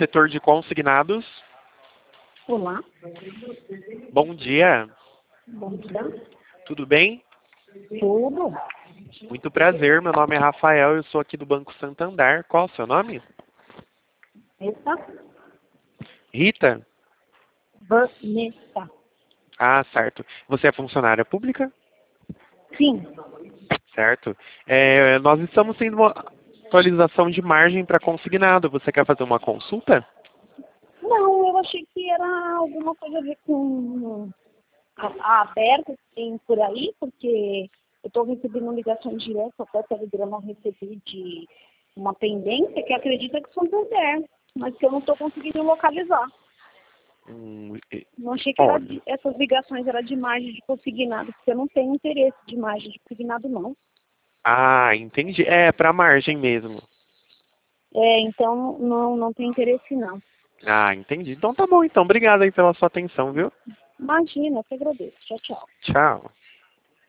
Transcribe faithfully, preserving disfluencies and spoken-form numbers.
setor de consignados. Olá, Bom dia, bom dia. tudo bem? Tudo? Muito prazer, meu nome é Rafael, eu sou aqui do Banco Santander. Qual o seu nome? Vanessa? Rita? Vanessa. Ah, certo. Você é funcionária pública? Sim. Certo. É, nós estamos tendo uma atualização de margem para consignado. Você quer fazer uma consulta? Não, eu achei que era alguma coisa a ver com a, a aberta que tem por aí, porque eu estou recebendo ligação direta, até telegrama eu recebi de uma pendência que acredita que são Santander, mas que eu não estou conseguindo localizar. Hum, e- Não achei que era olha, de- essas ligações eram de margem de consignado, porque eu não tenho interesse de margem de consignado, não. ah, entendi. É, para margem mesmo. É, então não, não tem interesse, não. Ah, entendi. Então tá bom, então. Obrigado aí pela sua atenção, viu? Imagina, eu que agradeço. Tchau, tchau. Tchau.